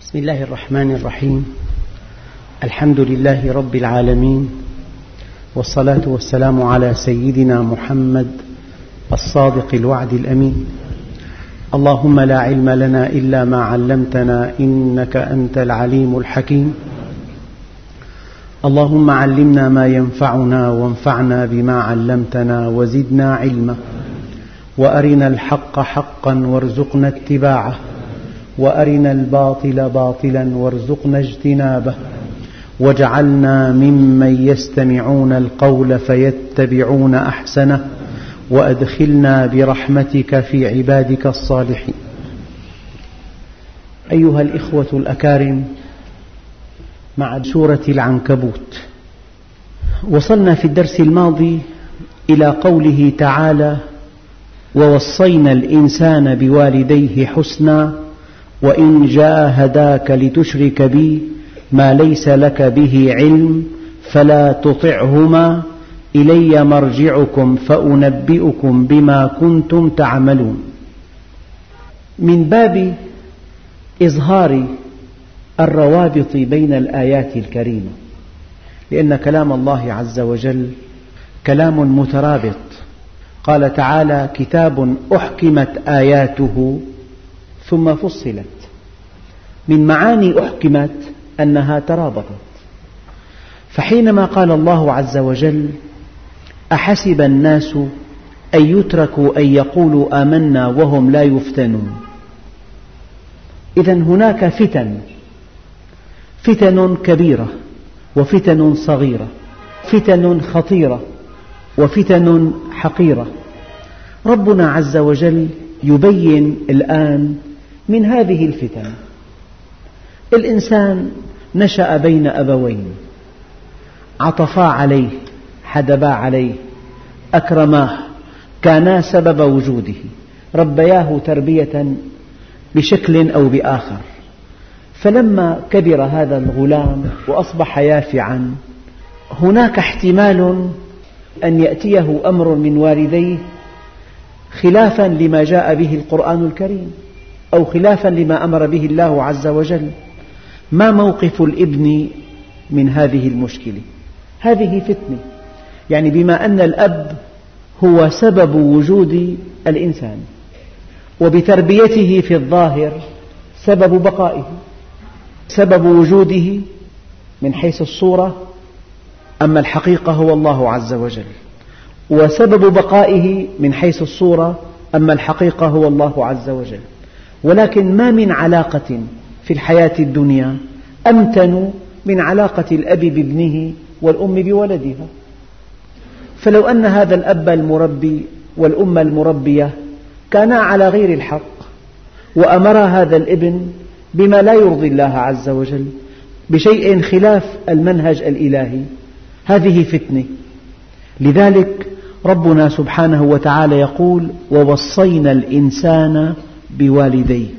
بسم الله الرحمن الرحيم. الحمد لله رب العالمين، والصلاة والسلام على سيدنا محمد الصادق الوعد الأمين. اللهم لا علم لنا إلا ما علمتنا إنك أنت العليم الحكيم. اللهم علمنا ما ينفعنا وانفعنا بما علمتنا وزدنا علما، وأرنا الحق حقا وارزقنا اتباعه، وأرنا الباطل باطلا وارزقنا اجتنابه، واجعلنا ممن يستمعون القول فيتبعون أحسنه، وأدخلنا برحمتك في عبادك الصالحين. أيها الإخوة الأكارم، مع سورة العنكبوت وصلنا في الدرس الماضي إلى قوله تعالى: ووصينا الإنسان بوالديه حسنا وإن جاهداك لتشرك بي ما ليس لك به علم فلا تطعهما إلي مرجعكم فأنبئكم بما كنتم تعملون. من باب إظهار الروابط بين الآيات الكريمة، لأن كلام الله عز وجل كلام مترابط. قال تعالى: كتاب أحكمت آياته ثم فصلت. من معاني أحكمت أنها ترابطت. فحينما قال الله عز وجل: أحسب الناس أن يتركوا أن يقولوا آمنا وهم لا يفتنون، إذن هناك فتن كبيرة وفتن صغيرة، فتن خطيرة وفتن حقيرة. ربنا عز وجل يبين الآن من هذه الفتن. الإنسان نشأ بين أبوين عطفا عليه، حدبا عليه، أكرماه، كانا سبب وجوده، ربياه تربية بشكل أو بآخر. فلما كبر هذا الغلام وأصبح يافعا، هناك احتمال أن يأتيه أمر من والديه خلافا لما جاء به القرآن الكريم، أو خلافا لما أمر به الله عز وجل. ما موقف الابن من هذه المشكلة؟ هذه فتنة، يعني بما أن الأب هو سبب وجود الإنسان، وبتربيته في الظاهر سبب بقائه، سبب وجوده من حيث الصورة، أما الحقيقة هو الله عز وجل، وسبب بقائه من حيث الصورة، أما الحقيقة هو الله عز وجل. ولكن ما من علاقة في الحياة الدنيا أمتن من علاقة الأب بابنه والأم بولدها. فلو أن هذا الأب المربي والأم المربية كانا على غير الحق، وأمر هذا الابن بما لا يرضي الله عز وجل، بشيء خلاف المنهج الإلهي، هذه فتنة. لذلك ربنا سبحانه وتعالى يقول: ووصينا الإنسان بوالديه.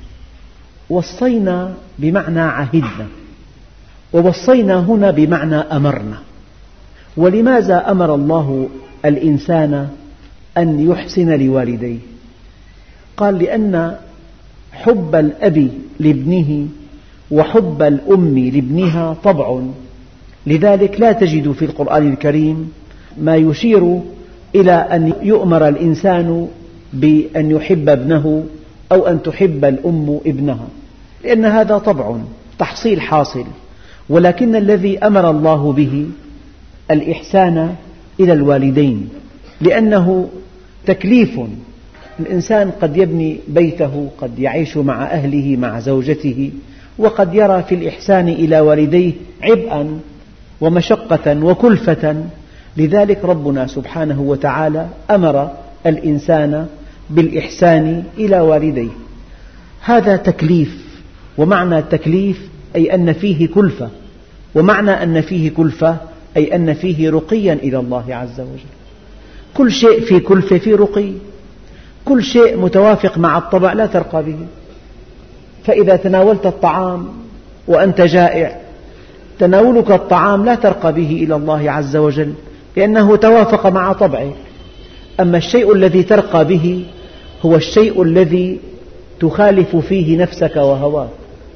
وصينا بمعنى عهدنا، ووصينا هنا بمعنى أمرنا. ولماذا أمر الله الإنسان أن يحسن لوالديه؟ قال: لأن حب الأب لابنه وحب الأم لابنها طبع، لذلك لا تجد في القرآن الكريم ما يشير إلى أن يؤمر الإنسان بأن يحب ابنه أو أن تحب الأم ابنها، لأن هذا طبع تحصيل حاصل. ولكن الذي أمر الله به الإحسان إلى الوالدين، لأنه تكليف. الإنسان قد يبني بيته، قد يعيش مع أهله مع زوجته، وقد يرى في الإحسان إلى والديه عبئا ومشقة وكلفة. لذلك ربنا سبحانه وتعالى أمر الإنسان بالإحسان إلى والديه. هذا تكليف، ومعنى التكليف أي أن فيه كلفة، ومعنى أن فيه كلفة أي أن فيه رقيا إلى الله عز وجل. كل شيء في كلفة في رقي، كل شيء متوافق مع الطبع لا ترقى به. فإذا تناولت الطعام وأنت جائع، تناولك الطعام لا ترقى به إلى الله عز وجل، لأنه توافق مع طبعك. أما الشيء الذي ترقى به هو الشيء الذي تخالف فيه نفسك وهواك.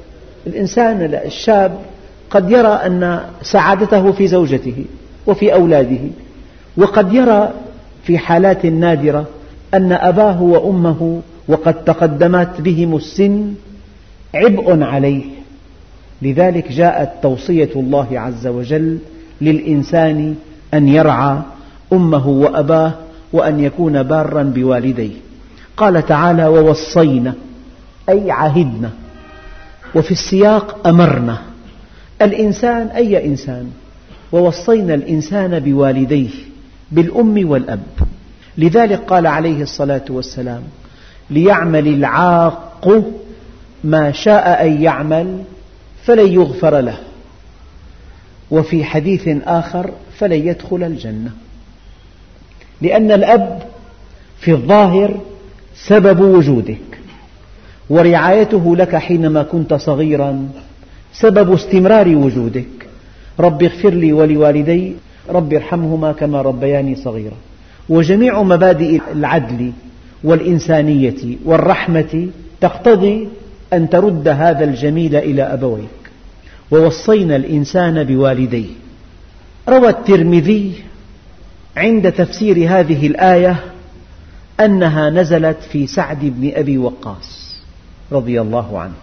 الإنسان الشاب قد يرى أن سعادته في زوجته وفي أولاده، وقد يرى في حالات نادرة أن أباه وأمه وقد تقدمت بهم السن عبء عليه. لذلك جاءت توصية الله عز وجل للإنسان أن يرعى أمه وأباه وأن يكون بارا بوالديه. قال تعالى: ووصينا، أي عهدنا، وفي السياق أمرنا الإنسان، أي إنسان، ووصينا الإنسان بوالديه، بالأم والأب. لذلك قال عليه الصلاة والسلام: ليعمل العاق ما شاء أن يعمل فلن يغفر له، وفي حديث آخر: فلن يدخل الجنة. لأن الأب في الظاهر سبب وجودك، ورعايته لك حينما كنت صغيرا سبب استمرار وجودك. رب اغفر لي ولوالدي، رب ارحمهما كما ربياني صغيرا. وجميع مبادئ العدل والإنسانية والرحمة تقتضي أن ترد هذا الجميل إلى أبويك. ووصينا الإنسان بوالديه. روى الترمذي عند تفسير هذه الآية أنها نزلت في سعد بن أبي وقاص رضي الله عنه،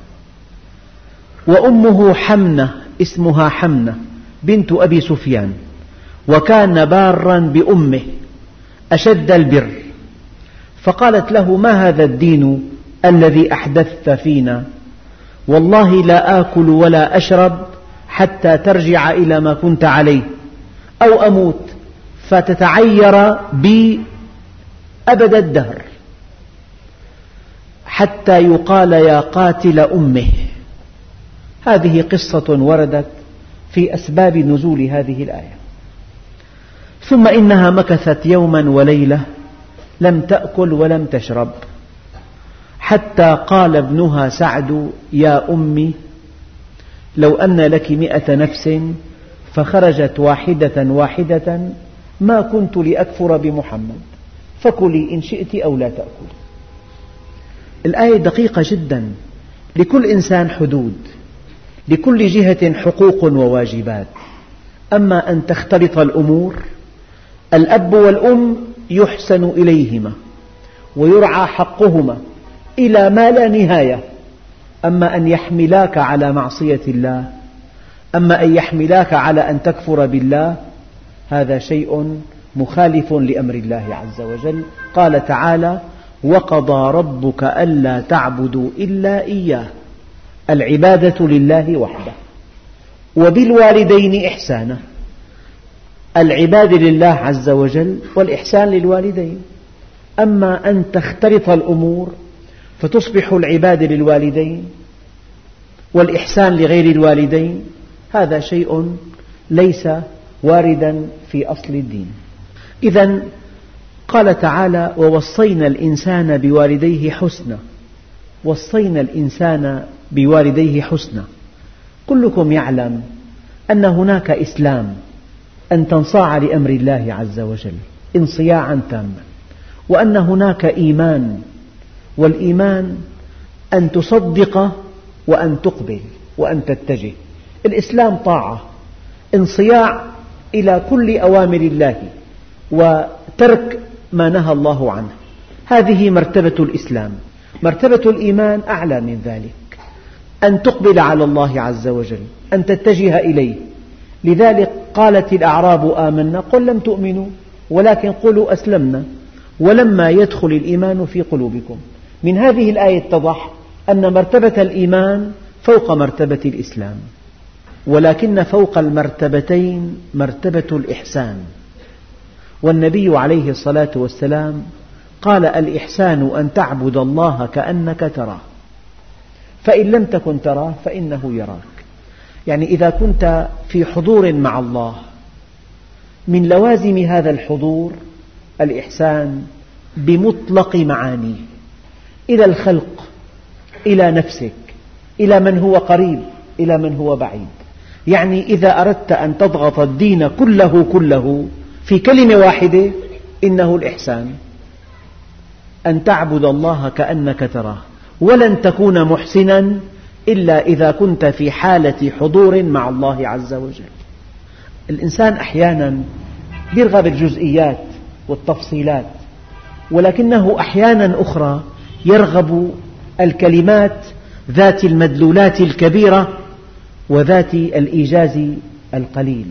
وأمه حمنة، اسمها حمنة بنت أبي سفيان، وكان بارا بأمه أشد البر، فقالت له: ما هذا الدين الذي أحدثت فينا؟ والله لا آكل ولا أشرب حتى ترجع إلى ما كنت عليه، أو أموت فتتعير بي أبد الدهر، حتى يقال يا قاتل أمه. هذه قصة وردت في أسباب نزول هذه الآية. ثم إنها مكثت يوما وليلة لم تأكل ولم تشرب، حتى قال ابنها سعد: يا أمي، لو أن لك 100 نفس فخرجت واحدة واحدة ما كنت لأكفر بمحمد، فكلي إن شئت أو لا تأكلي. الآية دقيقة جدا. لكل إنسان حدود، لكل جهة حقوق وواجبات. أما أن تختلط الأمور، الأب والأم يحسن إليهما ويرعى حقهما إلى ما لا نهاية. أما أن يحملاك على معصية الله، أما أن يحملاك على أن تكفر بالله، هذا شيء مخالف لأمر الله عز وجل. قال تعالى: وقضى ربك ألا تعبدوا إلا إياه، العبادة لله وحده، وبالوالدين إحسانا. العبادة لله عز وجل والإحسان للوالدين. أما أن تختلط الأمور فتصبح العبادة للوالدين والإحسان لغير الوالدين، هذا شيء ليس واردا في أصل الدين. إذن قال تعالى: ووصينا الإنسان بوالديه حسنا. وصينا الإنسان بوالديه حسنا. كلكم يعلم أن هناك إسلام، أن تنصاع لأمر الله عز وجل انصياعا تاما، وأن هناك إيمان، والإيمان أن تصدق وأن تقبل وأن تتجه. الإسلام طاعة، انصياع إلى كل أوامر الله وترك ما نهى الله عنه. هذه مرتبة الإسلام. مرتبة الإيمان أعلى من ذلك، أن تقبل على الله عز وجل، أن تتجه إليه. لذلك قالت الأعراب آمنا، قل لم تؤمنوا ولكن قولوا أسلمنا ولما يدخل الإيمان في قلوبكم. من هذه الآية اتضح أن مرتبة الإيمان فوق مرتبة الإسلام، ولكن فوق المرتبتين مرتبة الإحسان. والنبي عليه الصلاة والسلام قال: الإحسان أن تعبد الله كأنك تراه، فإن لم تكن تراه فإنه يراك. يعني إذا كنت في حضور مع الله، من لوازم هذا الحضور الإحسان بمطلق معانيه، إلى الخلق، إلى نفسك، إلى من هو قريب، إلى من هو بعيد. يعني إذا أردت أن تضغط الدين كله في كلمة واحدة، إنه الإحسان، أن تعبد الله كأنك تراه. ولن تكون محسنا إلا إذا كنت في حالة حضور مع الله عز وجل. الإنسان أحيانا يرغب الجزئيات والتفصيلات، ولكنه أحيانا أخرى يرغب الكلمات ذات المدلولات الكبيرة وذات الإيجاز القليل.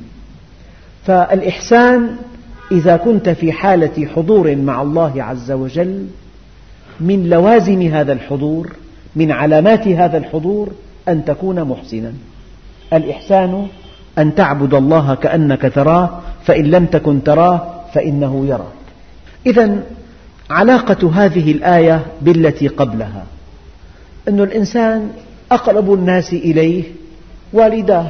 فالإحسان إذا كنت في حالة حضور مع الله عز وجل، من لوازم هذا الحضور، من علامات هذا الحضور أن تكون محسنا. الإحسان أن تعبد الله كأنك تراه، فإن لم تكن تراه فإنه يراك. إذن علاقة هذه الآية بالتي قبلها أن الإنسان أقرب الناس إليه والداه،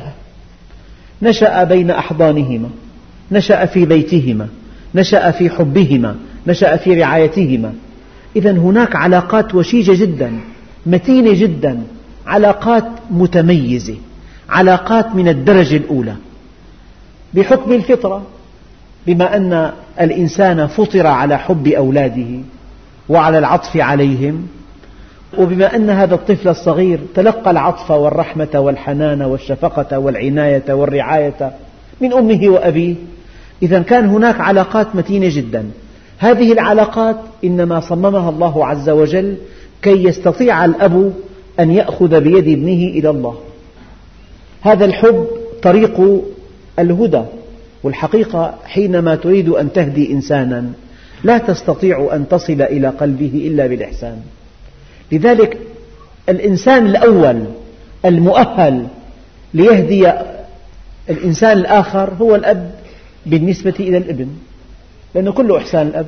نشأ بين أحضانهما، نشأ في بيتهما، نشأ في حبهما، نشأ في رعايتهما. إذن هناك علاقات وشيجة جدا، متينة جدا، علاقات متميزة، علاقات من الدرجة الأولى بحكم الفطرة، بما أن الإنسان فطر على حب أولاده وعلى العطف عليهم، وبما أن هذا الطفل الصغير تلقى العطف والرحمة والحنان والشفقة والعناية والرعاية من أمه وأبيه. إذن كان هناك علاقات متينة جدا. هذه العلاقات إنما صممها الله عز وجل كي يستطيع الأب أن يأخذ بيد ابنه إلى الله. هذا الحب طريق الهدى، والحقيقة حينما تريد أن تهدي إنسانا لا تستطيع أن تصل إلى قلبه إلا بالإحسان. لذلك الإنسان الأول المؤهل ليهدي الإنسان الآخر هو الأب بالنسبة إلى الابن، لأنه كله إحسان الأب.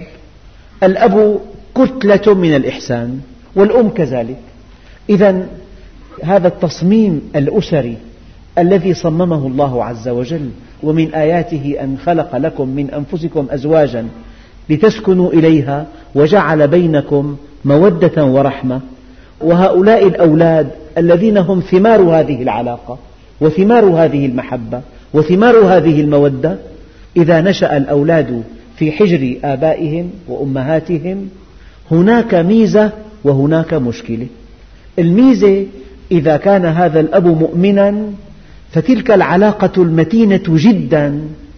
الأب كتلة من الإحسان والأم كذلك. إذن هذا التصميم الأسري الذي صممه الله عز وجل، ومن آياته أن خلق لكم من أنفسكم أزواجا لتسكنوا إليها وجعل بينكم مودة ورحمة، وهؤلاء الأولاد الذين هم ثمار هذه العلاقة وثمار هذه المحبة وثمار هذه المودة. إذا نشأ الأولاد في حجر آبائهم وأمهاتهم هناك ميزة وهناك مشكلة. الميزة إذا كان هذا الأب مؤمنا فتلك العلاقة المتينة جدا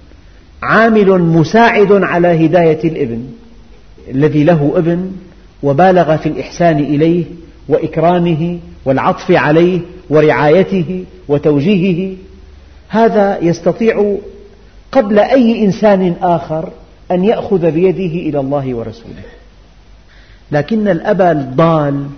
عامل مساعد على هداية الابن الذي له ابن وبالغ في الإحسان إليه وإكرامه والعطف عليه ورعايته وتوجيهه. هذا يستطيع قبل أي إنسان آخر أن يأخذ بيده إلى الله ورسوله. لكن الأب الضال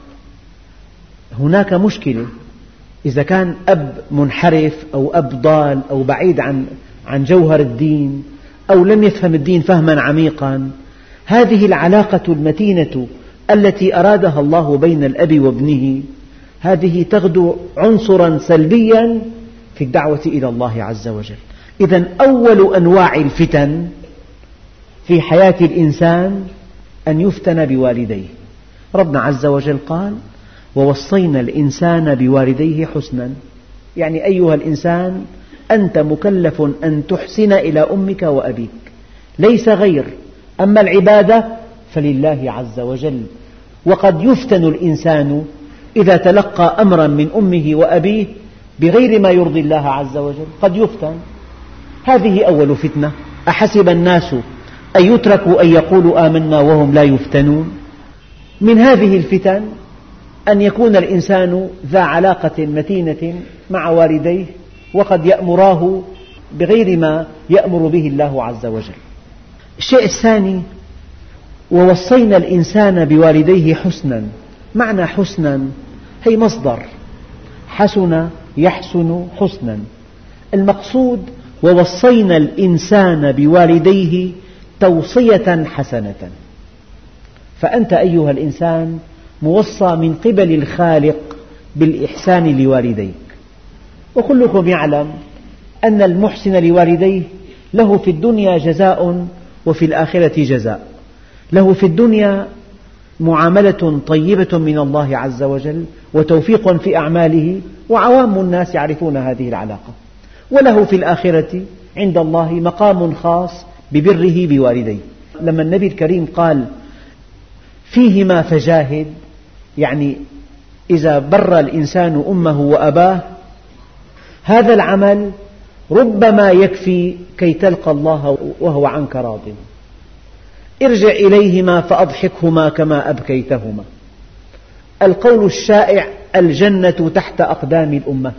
هناك مشكلة. إذا كان أب منحرف أو أب ضال أو بعيد عن جوهر الدين أو لم يفهم الدين فهما عميقا، هذه العلاقة المتينة التي أرادها الله بين الأب وابنه هذه تغدو عنصرا سلبيا في الدعوة إلى الله عز وجل. إذن أول أنواع الفتن في حياة الإنسان أن يفتن بوالديه. ربنا عز وجل قال: ووصينا الإنسان بوالديه حسنا، يعني أيها الإنسان أنت مكلف أن تحسن إلى أمك وأبيك، ليس غير. أما العبادة فلله عز وجل. وقد يفتن الإنسان إذا تلقى أمرا من أمه وأبيه بغير ما يرضي الله عز وجل، قد يفتن. هذه أول فتنة. أحسب الناس أن يتركوا أن يقولوا آمنا وهم لا يفتنون. من هذه الفتن أن يكون الإنسان ذا علاقة متينة مع والديه وقد يأمراه بغير ما يأمر به الله عز وجل. الشيء الثاني: ووصينا الإنسان بوالديه حسنا. معنى حسنا هي مصدر حسن يحسن حسنا. المقصود ووصينا الإنسان بوالديه توصية حسنة. فأنت أيها الإنسان موصى من قبل الخالق بالإحسان لوالديك. وكلكم يعلم أن المحسن لوالديه له في الدنيا جزاء وفي الآخرة جزاء. له في الدنيا معاملة طيبة من الله عز وجل وتوفيق في أعماله، وعوام الناس يعرفون هذه العلاقة. وله في الآخرة عند الله مقام خاص ببره بوالديه. لما النبي الكريم قال: فيهما فجاهد، يعني إذا بر الإنسان أمه وأباه هذا العمل ربما يكفي كي تلقى الله وهو عنك راض. ارجع إليهما فأضحكهما كما أبكيتهما. القول الشائع: الجنة تحت أقدام الأمهات.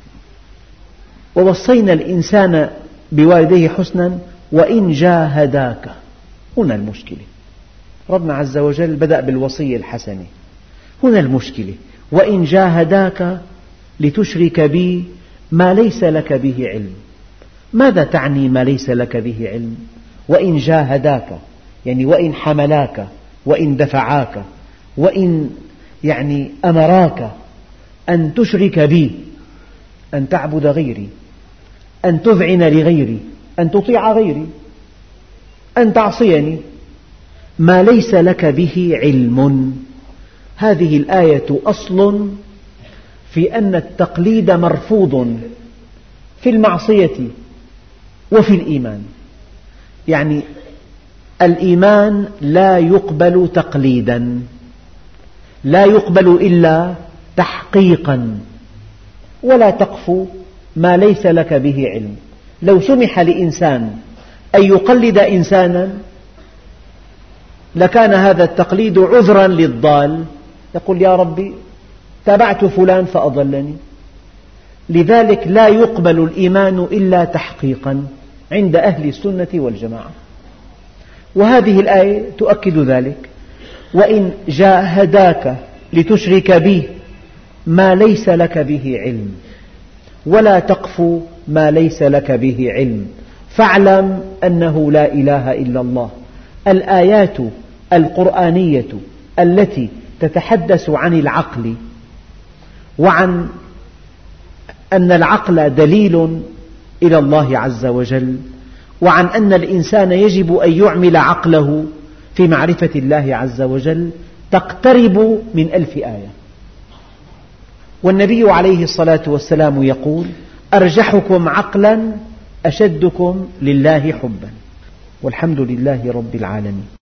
ووصينا الإنسان بوالديه حسنا وإن جاهداك. هنا المشكلة. ربنا عز وجل بدأ بالوصية الحسنة. هنا المشكلة: وإن جاهداك لتشرك بي ما ليس لك به علم. ماذا تعني ما ليس لك به علم؟ وإن جاهداك يعني وإن حملاك، وإن دفعاك، وإن أمراك أن تشرك بي، أن تعبد غيري، أن تذعن لغيري، أن تطيع غيري، أن تعصيني، ما ليس لك به علم. هذه الآية أصل في أن التقليد مرفوض في المعصية وفي الإيمان. يعني الإيمان لا يقبل تقليدا، لا يقبل إلا تحقيقا. ولا تقف ما ليس لك به علم. لو سمح لإنسان أن يقلد إنسانا لكان هذا التقليد عذرا للضال، يقول: يا ربي تابعت فلان فأضلني. لذلك لا يقبل الإيمان إلا تحقيقا عند أهل السنة والجماعة. وهذه الآية تؤكد ذلك: وإن جاهداك لتشرك بي ما ليس لك به علم ولا تقف ما ليس لك به علم فاعلم أنه لا إله إلا الله. الآيات القرآنية التي تتحدث عن العقل وعن أن العقل دليل إلى الله عز وجل، وعن أن الإنسان يجب أن يعمل عقله في معرفة الله عز وجل، تقترب من 1000 آية. والنبي عليه الصلاة والسلام يقول: أرجحكم عقلا أشدكم لله حبا. والحمد لله رب العالمين.